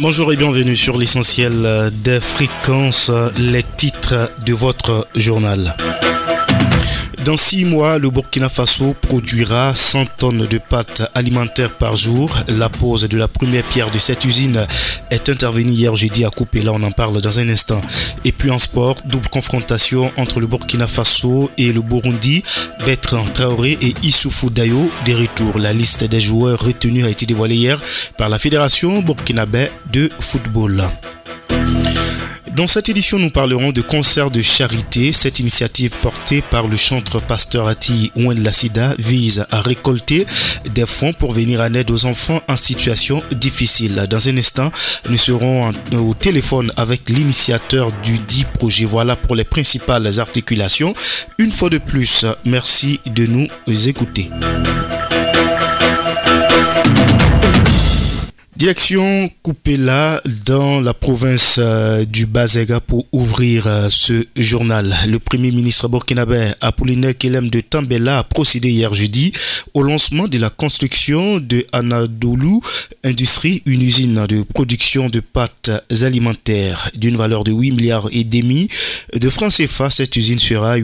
Bonjour et bienvenue sur l'essentiel des fréquences, les titres de votre journal. Dans 6 mois, le Burkina Faso produira 100 tonnes de pâtes alimentaires par jour. La pose de la première pierre de cette usine est intervenue hier jeudi à Koupéla. On en parle dans un instant. Et puis en sport, double confrontation entre le Burkina Faso et le Burundi. Bertrand Traoré et Issoufou Dayo de retour. La liste des joueurs retenus a été dévoilée hier par la Fédération burkinabé de football. Dans cette édition, nous parlerons de concerts de charité. Cette initiative portée par le chantre Pasteur Ati Ouen Lassida vise à récolter des fonds pour venir en aide aux enfants en situation difficile. Dans un instant, nous serons au téléphone avec l'initiateur du dit projet. Voilà pour les principales articulations. Une fois de plus, merci de nous écouter. Direction Koupéla dans la province du Bazega pour ouvrir ce journal. Le premier ministre burkinabé Apollinaire Kelem de Tambela a procédé hier jeudi au lancement de la construction de Anadolu Industrie, une usine de production de pâtes alimentaires d'une valeur de 8,5 milliards de francs CFA. Cette usine aura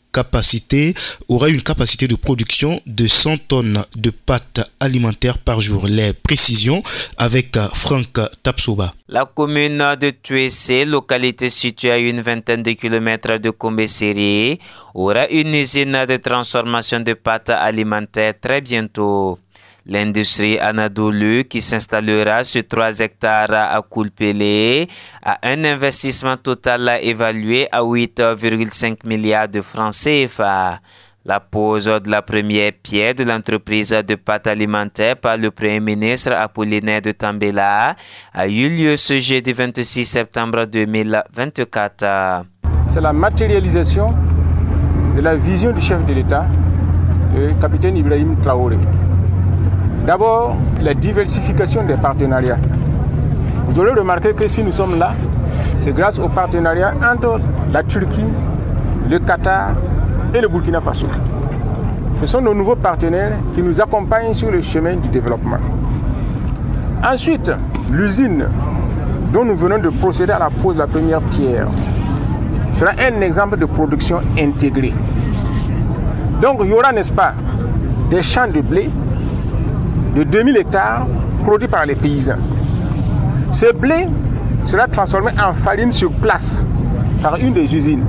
une capacité de production de 100 tonnes de pâtes alimentaires par jour. Les précisions avec Franck Tapsoba. La commune de Tuessé, localité située à une vingtaine de kilomètres de Kombesseri, aura une usine de transformation de pâtes alimentaires très bientôt. L'industrie Anadolu, qui s'installera sur 3 hectares à Koulpélé, a un investissement total évalué à 8,5 milliards de francs CFA. La pose de la première pierre de l'entreprise de pâtes alimentaires par le Premier ministre Apollinaire de Tambela a eu lieu ce jeudi 26 septembre 2024. C'est la matérialisation de la vision du chef de l'État, le capitaine Ibrahim Traoré. D'abord, la diversification des partenariats. Vous aurez remarqué que si nous sommes là, c'est grâce au partenariat entre la Turquie, le Qatar et le Burkina Faso. Ce sont nos nouveaux partenaires qui nous accompagnent sur le chemin du développement. Ensuite, l'usine dont nous venons de procéder à la pose de la première pierre sera un exemple de production intégrée. Donc, il y aura, n'est-ce pas, des champs de blé de 2000 hectares produits par les paysans. Ce blé sera transformé en farine sur place par une des usines.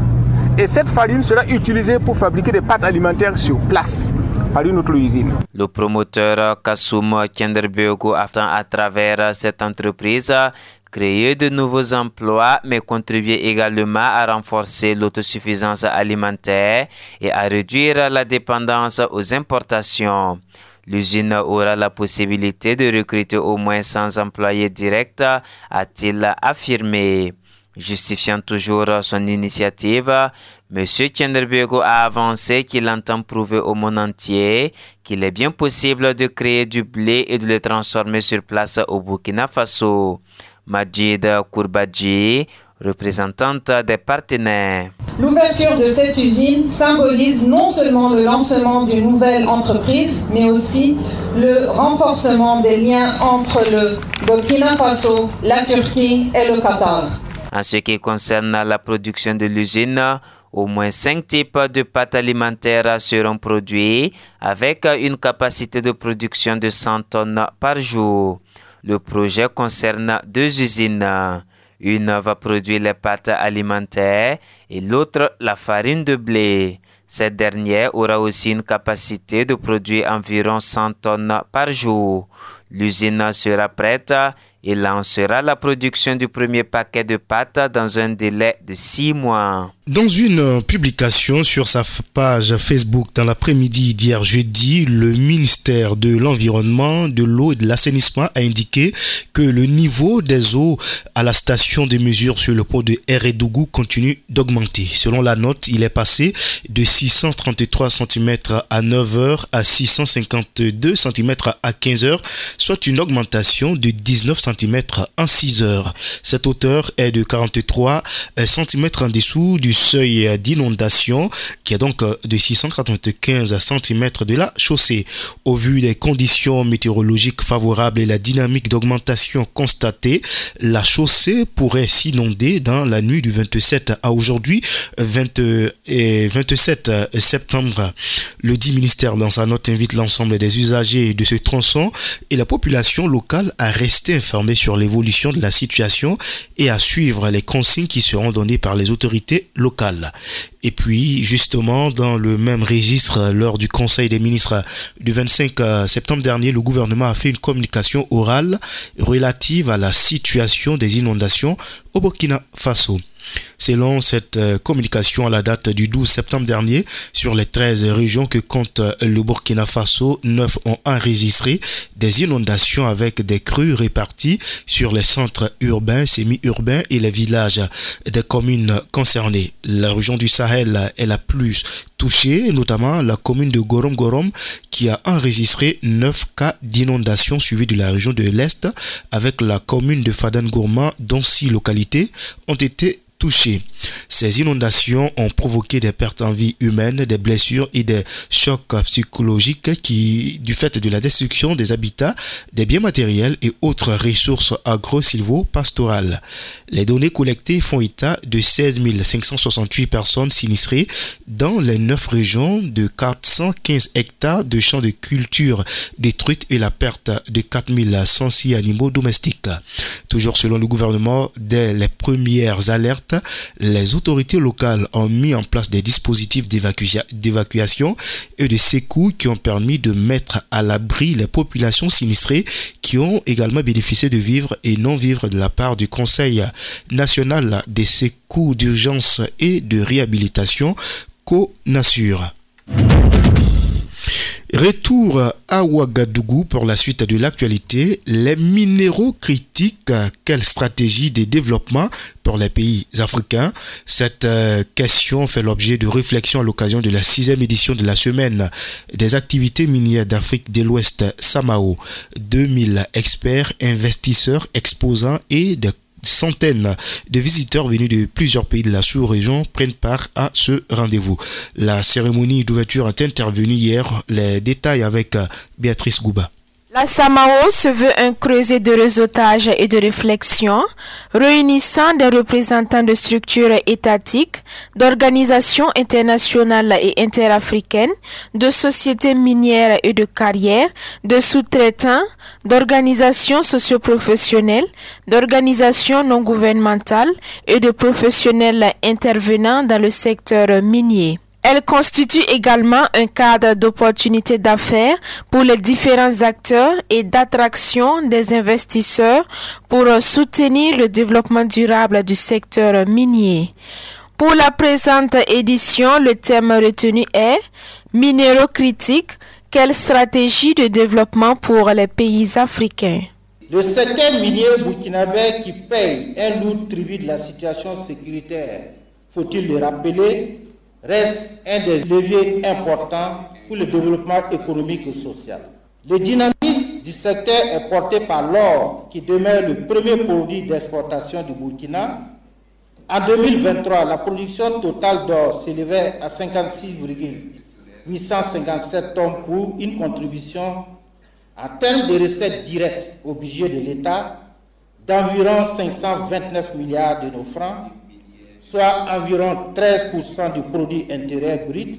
Et cette farine sera utilisée pour fabriquer des pâtes alimentaires sur place par une autre usine. Le promoteur Kassoum Kenderbego attend à travers cette entreprise créer de nouveaux emplois, mais contribuer également à renforcer l'autosuffisance alimentaire et à réduire la dépendance aux importations. L'usine aura la possibilité de recruter au moins 100 employés directs, a-t-il affirmé. Justifiant toujours son initiative, M. Kenderbego a avancé qu'il entend prouver au monde entier qu'il est bien possible de créer du blé et de le transformer sur place au Burkina Faso. Majid Kourbadji, représentante des partenaires. L'ouverture de cette usine symbolise non seulement le lancement d'une nouvelle entreprise, mais aussi le renforcement des liens entre le Burkina Faso, la Turquie et le Qatar. En ce qui concerne la production de l'usine, au moins 5 types de pâtes alimentaires seront produits avec une capacité de production de 100 tonnes par jour. Le projet concerne 2 usines. Une va produire les pâtes alimentaires et l'autre la farine de blé. Cette dernière aura aussi une capacité de produire environ 100 tonnes par jour. L'usine sera prête et lancera la production du premier paquet de pâtes dans un délai de 6 mois. Dans une publication sur sa page Facebook dans l'après-midi d'hier jeudi, le ministère de l'Environnement, de l'eau et de l'assainissement a indiqué que le niveau des eaux à la station de mesure sur le pont de Eredougou continue d'augmenter. Selon la note, il est passé de 633 cm à 9h à 652 cm à 15h, soit une augmentation de 19 cm cm en 6 heures. Cette hauteur est de 43 cm en dessous du seuil d'inondation qui est donc de 695 cm de la chaussée. Au vu des conditions météorologiques favorables et la dynamique d'augmentation constatée, la chaussée pourrait s'inonder dans la nuit du 27 à aujourd'hui, 27 septembre. Le dit ministère dans sa note invite l'ensemble des usagers de ce tronçon et la population locale à rester informés sur l'évolution de la situation et à suivre les consignes qui seront données par les autorités locales. Et puis, justement, dans le même registre, lors du Conseil des ministres du 25 septembre dernier, le gouvernement a fait une communication orale relative à la situation des inondations au Burkina Faso. Selon cette communication à la date du 12 septembre dernier, sur les 13 régions que compte le Burkina Faso, 9 ont enregistré des inondations avec des crues réparties sur les centres urbains, semi-urbains et les villages des communes concernées. La région du Sahel est la plus touchée, notamment la commune de Gorom qui a enregistré 9 cas d'inondation suivis de la région de l'Est avec la commune de Fadan-Gourma dont 6 localités ont été touchés. Ces inondations ont provoqué des pertes en vie humaine, des blessures et des chocs psychologiques du fait de la destruction des habitats, des biens matériels et autres ressources agro-silvo-pastorales. Les données collectées font état de 16 568 personnes sinistrées dans les 9 régions, de 415 hectares de champs de culture détruits et la perte de 4106 animaux domestiques. Toujours selon le gouvernement, dès les premières alertes, les autorités locales ont mis en place des dispositifs d'évacuation et de secours qui ont permis de mettre à l'abri les populations sinistrées qui ont également bénéficié de vivres et non-vivres de la part du Conseil national des secours d'urgence et de réhabilitation CONASUR. Retour à Ouagadougou pour la suite de l'actualité. Les minéraux critiques, quelle stratégie de développement pour les pays africains? Cette question fait l'objet de réflexions à l'occasion de la 6e édition de la semaine des activités minières d'Afrique de l'Ouest SAMAO. 2000 experts, investisseurs, exposants et des centaines de visiteurs venus de plusieurs pays de la sous-région prennent part à ce rendez-vous. La cérémonie d'ouverture est intervenue hier. Les détails avec Béatrice Gouba. La SAMAO se veut un creuset de réseautage et de réflexion, réunissant des représentants de structures étatiques, d'organisations internationales et interafricaines, de sociétés minières et de carrières, de sous-traitants, d'organisations socioprofessionnelles, d'organisations non gouvernementales et de professionnels intervenant dans le secteur minier. Elle constitue également un cadre d'opportunités d'affaires pour les différents acteurs et d'attraction des investisseurs pour soutenir le développement durable du secteur minier. Pour la présente édition, le thème retenu est « Minéraux critiques, quelle stratégie de développement pour les pays africains ?» Le secteur minier burkinabé qui paye un lourd tribut de la situation sécuritaire, faut-il le rappeler, reste un des leviers importants pour le développement économique et social. Le dynamisme du secteur est porté par l'or qui demeure le premier produit d'exportation du Burkina. En 2023, la production totale d'or s'élevait à 56,857 tonnes pour une contribution en termes de recettes directes au budget de l'État d'environ 529 milliards de nos francs, soit environ 13% du produit intérieur brut,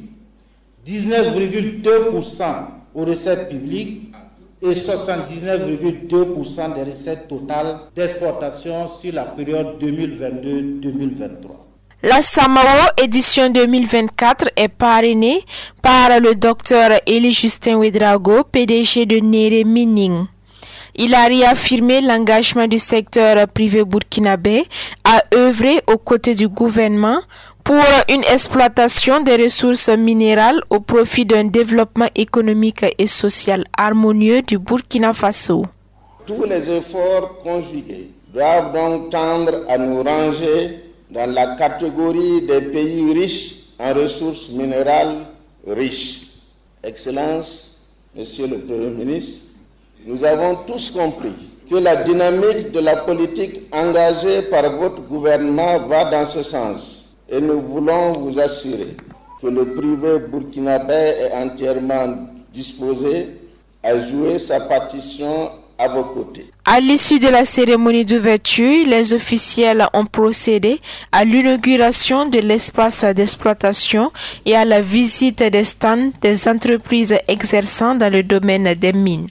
19,2% aux recettes publiques et 79,2% des recettes totales d'exportation sur la période 2022-2023. La SAMAO édition 2024 est parrainée par le Dr Eli Justin Ouedraogo, PDG de Néré Mining. Il a réaffirmé l'engagement du secteur privé burkinabé à œuvrer aux côtés du gouvernement pour une exploitation des ressources minérales au profit d'un développement économique et social harmonieux du Burkina Faso. Tous les efforts conjugués doivent donc tendre à nous ranger dans la catégorie des pays riches en ressources minérales riches. Excellence, Monsieur le Premier ministre, nous avons tous compris que la dynamique de la politique engagée par votre gouvernement va dans ce sens. Et nous voulons vous assurer que le privé burkinabé est entièrement disposé à jouer sa partition à vos côtés. À l'issue de la cérémonie d'ouverture, les officiels ont procédé à l'inauguration de l'espace d'exploitation et à la visite des stands des entreprises exerçant dans le domaine des mines.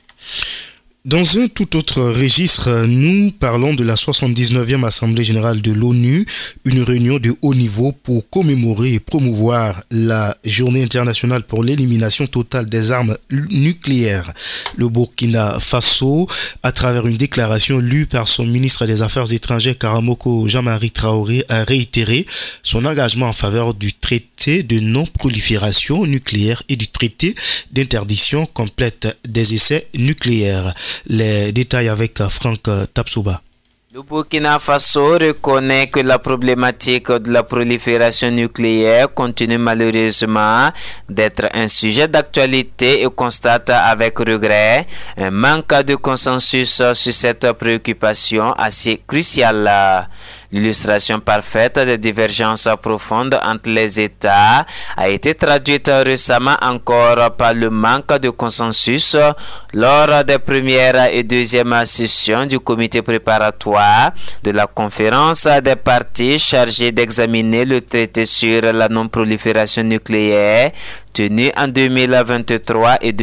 Dans un tout autre registre, nous parlons de la 79e Assemblée générale de l'ONU, une réunion de haut niveau pour commémorer et promouvoir la Journée internationale pour l'élimination totale des armes nucléaires. Le Burkina Faso, à travers une déclaration lue par son ministre des Affaires étrangères, Karamoko Jean-Marie Traoré, a réitéré son engagement en faveur du traité de non-prolifération nucléaire et du traité d'interdiction complète des essais nucléaires. Les détails avec Franck Tapsouba. Le Burkina Faso reconnaît que la problématique de la prolifération nucléaire continue malheureusement d'être un sujet d'actualité et constate avec regret un manque de consensus sur cette préoccupation assez cruciale. L'illustration parfaite des divergences profondes entre les États a été traduite récemment encore par le manque de consensus lors des premières et deuxièmes sessions du comité préparatoire de la conférence des parties chargée d'examiner le traité sur la non-prolifération nucléaire tenu en 2023 et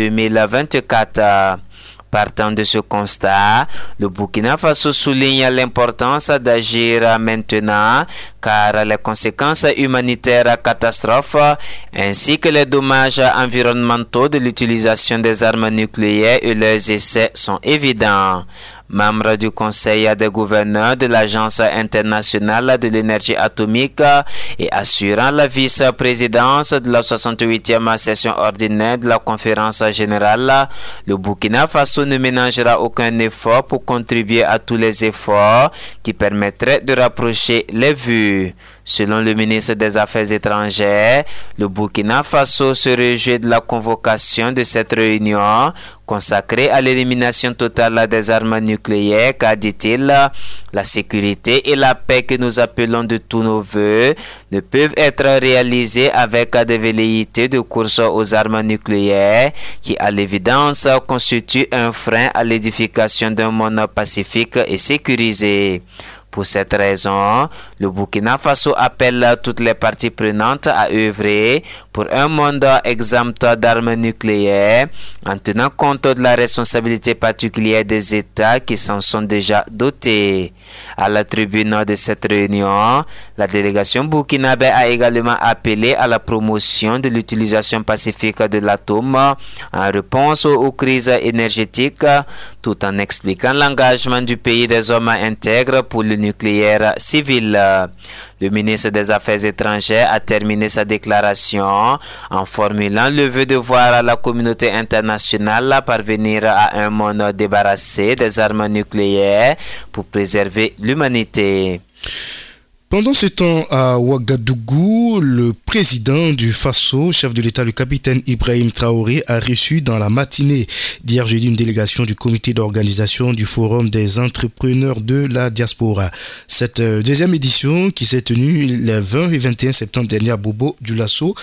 2024. Partant de ce constat, le Burkina Faso souligne l'importance d'agir maintenant car les conséquences humanitaires catastrophes ainsi que les dommages environnementaux de l'utilisation des armes nucléaires et leurs essais sont évidents. Membre du Conseil des gouverneurs de l'Agence internationale de l'énergie atomique et assurant la vice-présidence de la 68e session ordinaire de la conférence générale, le Burkina Faso ne ménagera aucun effort pour contribuer à tous les efforts qui permettraient de rapprocher les vues. Selon le ministre des Affaires étrangères, le Burkina Faso se réjouit de la convocation de cette réunion consacrée à l'élimination totale des armes nucléaires car, dit-il, la sécurité et la paix que nous appelons de tous nos voeux ne peuvent être réalisées avec des velléités de course aux armes nucléaires qui, à l'évidence, constituent un frein à l'édification d'un monde pacifique et sécurisé. Pour cette raison, le Burkina Faso appelle toutes les parties prenantes à œuvrer pour un monde exempt d'armes nucléaires en tenant compte de la responsabilité particulière des États qui s'en sont déjà dotés. À la tribune de cette réunion, la délégation burkinabé a également appelé à la promotion de l'utilisation pacifique de l'atome en réponse aux crises énergétiques, tout en expliquant l'engagement du pays des hommes intègres pour le nucléaire civil. Le ministre des Affaires étrangères a terminé sa déclaration en formulant le vœu de voir la communauté internationale parvenir à un monde débarrassé des armes nucléaires pour préserver l'humanité. Pendant ce temps, à Ouagadougou, le président du Faso, chef de l'État, le capitaine Ibrahim Traoré, a reçu dans la matinée d'hier jeudi une délégation du comité d'organisation du Forum des entrepreneurs de la diaspora. Cette deuxième édition qui s'est tenue les 20 et 21 septembre dernier à Bobo-Dioulasso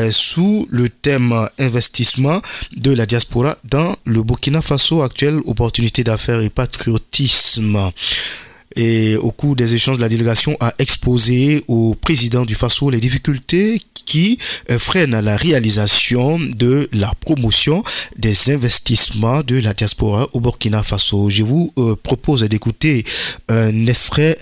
sous le thème investissement de la diaspora dans le Burkina Faso actuel, opportunités d'affaires et patriotisme. Et au cours des échanges, la délégation a exposé au président du Faso les difficultés qui freinent la réalisation de la promotion des investissements de la diaspora au Burkina Faso. Je vous propose d'écouter un extrait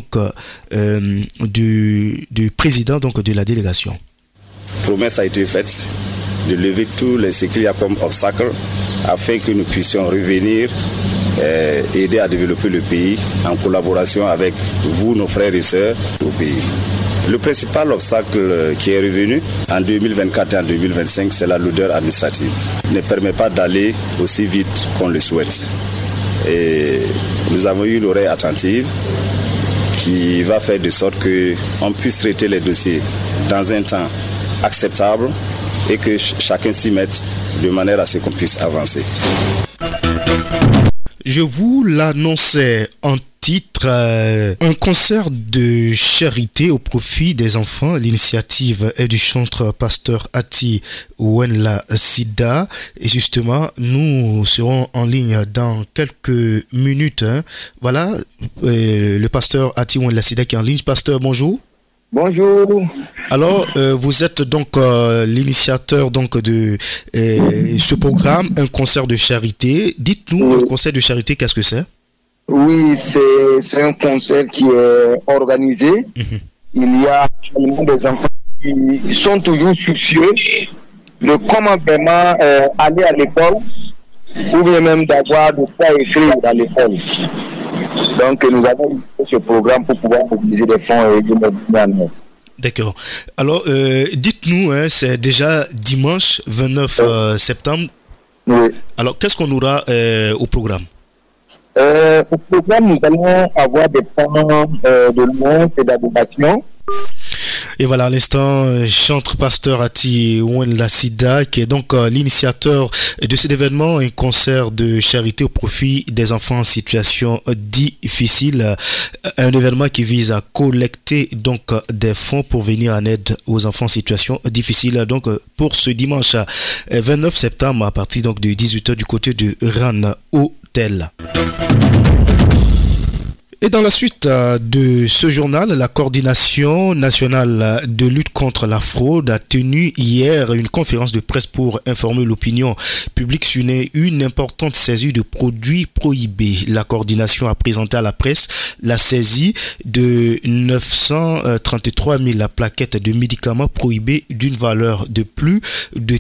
du président de la délégation. Promesse a été faite de lever ce qu'il y a comme obstacle afin que nous puissions revenir aider à développer le pays en collaboration avec vous, nos frères et sœurs au pays. Le principal obstacle qui est revenu en 2024 et en 2025, c'est la lourdeur administrative. Il ne permet pas d'aller aussi vite qu'on le souhaite. Et nous avons eu une oreille attentive qui va faire de sorte qu'on puisse traiter les dossiers dans un temps acceptable et que chacun s'y mette de manière à ce qu'on puisse avancer. je vous l'annonçais en titre, un concert de charité au profit des enfants. L'initiative est du chantre pasteur Ati Wenla Sida. Et justement, nous serons en ligne dans quelques minutes. Voilà, le pasteur Ati Wenla Sida qui est en ligne. Pasteur, bonjour. Bonjour. Alors, vous êtes donc l'initiateur donc de ce programme, un concert de charité. Dites-nous, un concert de charité, qu'est-ce que c'est? Oui, c'est un concert qui est organisé. Il y a actuellement des enfants qui sont toujours soucieux de comment vraiment aller à l'école ou bien même d'avoir de quoi écrire à l'école. Donc, nous avons ce programme pour pouvoir mobiliser des fonds et de mettre en œuvre. D'accord. Alors, dites-nous, c'est déjà dimanche 29 septembre. Oui. Alors, qu'est-ce qu'on aura au programme? Au programme, nous allons avoir des points de louange et d'adoration. Et voilà, à l'instant, chantre pasteur Ati Wenla Sida, qui est donc l'initiateur de cet événement, un concert de charité au profit des enfants en situation difficile. Un événement qui vise à collecter donc des fonds pour venir en aide aux enfants en situation difficile. Donc, pour ce dimanche 29 septembre, à partir donc de 18h du côté de RAN Hôtel. Et dans la suite de ce journal, la coordination nationale de lutte contre la fraude a tenu hier une conférence de presse pour informer l'opinion publique sur une importante saisie de produits prohibés. La coordination a présenté à la presse la saisie de 933 000 plaquettes de médicaments prohibés d'une valeur de plus de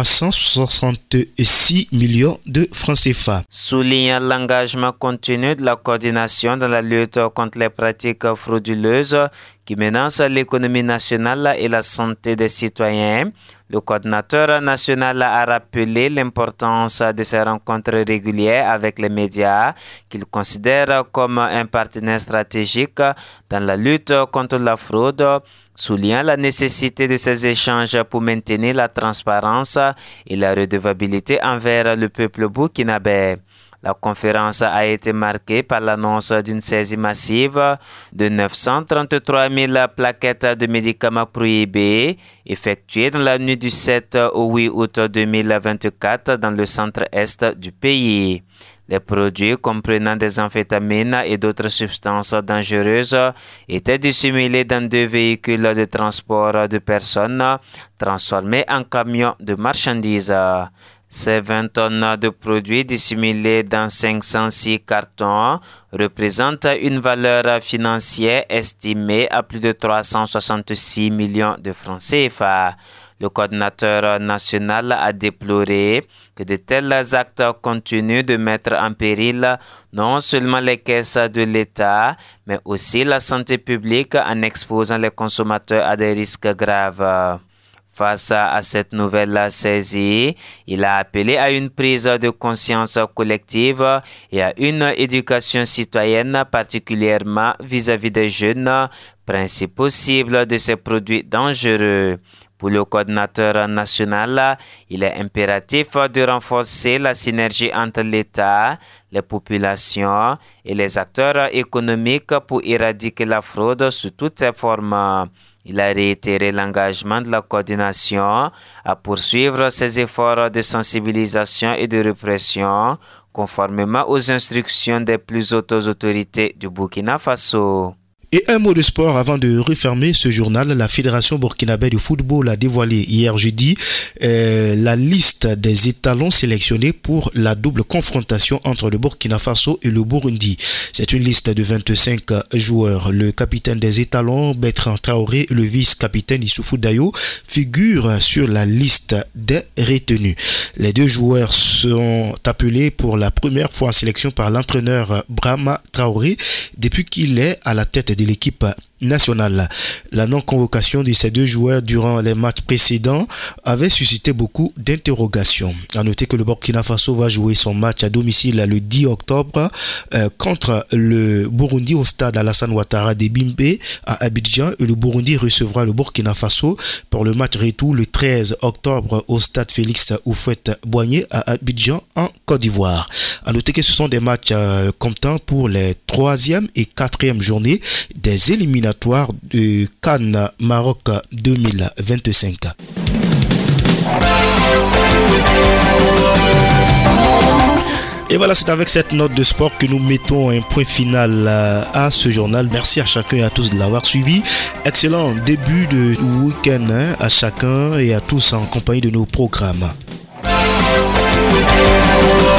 366 millions de francs CFA. Soulignant l'engagement continu de la coordination dans la lutte contre les pratiques frauduleuses qui menacent l'économie nationale et la santé des citoyens, le coordinateur national a rappelé l'importance de ces rencontres régulières avec les médias qu'il considère comme un partenaire stratégique dans la lutte contre la fraude, soulignant la nécessité de ces échanges pour maintenir la transparence et la redevabilité envers le peuple burkinabé. La conférence a été marquée par l'annonce d'une saisie massive de 933 000 plaquettes de médicaments prohibés effectuées dans la nuit du 7 au 8 août 2024 dans le centre-est du pays. Les produits comprenant des amphétamines et d'autres substances dangereuses étaient dissimulés dans 2 véhicules de transport de personnes transformés en camions de marchandises. Ces 20 tonnes de produits dissimulés dans 506 cartons représentent une valeur financière estimée à plus de 366 millions de francs CFA. Le coordinateur national a déploré que de tels actes continuent de mettre en péril non seulement les caisses de l'État, mais aussi la santé publique en exposant les consommateurs à des risques graves. Face à cette nouvelle saisie, il a appelé à une prise de conscience collective et à une éducation citoyenne, particulièrement vis-à-vis des jeunes, principe cible de ces produits dangereux. Pour le coordinateur national, il est impératif de renforcer la synergie entre l'État, les populations et les acteurs économiques pour éradiquer la fraude sous toutes ses formes. Il a réitéré l'engagement de la coordination à poursuivre ses efforts de sensibilisation et de répression conformément aux instructions des plus hautes autorités du Burkina Faso. Et un mot de sport avant de refermer ce journal. La Fédération burkinabé de football a dévoilé hier jeudi la liste des étalons sélectionnés pour la double confrontation entre le Burkina Faso et le Burundi. C'est une liste de 25 joueurs. Le capitaine des étalons, Bertrand Traoré, et le vice-capitaine Issoufou Dayo figurent sur la liste des retenus. Les 2 joueurs seront appelés pour la première fois en sélection par l'entraîneur Brahma Traoré depuis qu'il est à la tête de l'équipe nationale. La non-convocation de ces deux joueurs durant les matchs précédents avait suscité beaucoup d'interrogations. À noter que le Burkina Faso va jouer son match à domicile le 10 octobre contre le Burundi au stade Alassane Ouattara de Bimbe à Abidjan, et le Burundi recevra le Burkina Faso pour le match retour le 13 octobre au stade Félix Houphouët-Boigny à Abidjan en Côte d'Ivoire. À noter que ce sont des matchs comptant pour les 3e et 4e journées des éliminatoires de CAN Maroc 2025. Et voilà, c'est avec cette note de sport que nous mettons un point final à ce journal. Merci à chacun et à tous de l'avoir suivi. Excellent début de week-end à chacun et à tous en compagnie de nos programmes.